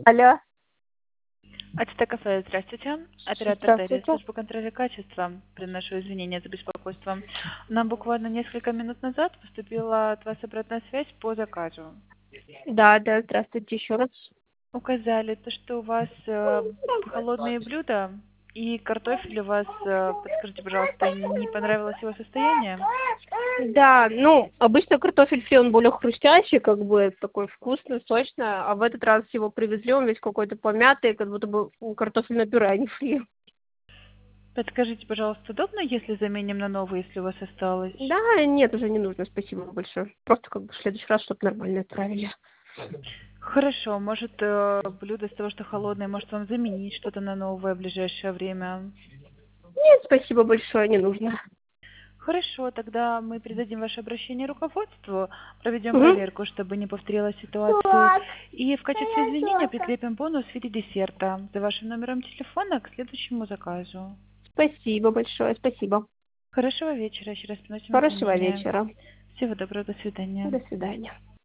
Алло, АТТ кафе, здравствуйте. Оператор Дарья, здравствуйте. служба контроля качества. Приношу извинения за беспокойство. Нам буквально несколько минут назад поступила от вас обратная связь по заказу. Да, да, здравствуйте еще раз. Указали то, что у вас холодные блюда и картофель у вас, подскажите, пожалуйста, не понравилось его состояние? Да, ну, обычно картофель фри, он более хрустящий, как бы такой вкусный, сочный, а в этот раз его привезли, он весь какой-то помятый, как будто бы картофельное пюре, а не фри. Подскажите, пожалуйста, удобно, если заменим на новый, если у вас осталось? Да, нет, уже не нужно, спасибо большое. Просто как бы в следующий раз, чтобы нормально отправили. Хорошо, может, блюдо из того, что холодное, может вам заменить что-то на новое в ближайшее время? Нет, спасибо большое, не нужно. Хорошо, тогда мы передадим ваше обращение руководству, проведем Мгм. проверку, чтобы не повторилась ситуация. И в качестве извинения прикрепим бонус в виде десерта за вашим номером телефона к следующему заказу. Спасибо большое, спасибо. Хорошего вечера, еще раз приносим Хорошего извинения. вечера. Всего доброго, до свидания. До свидания.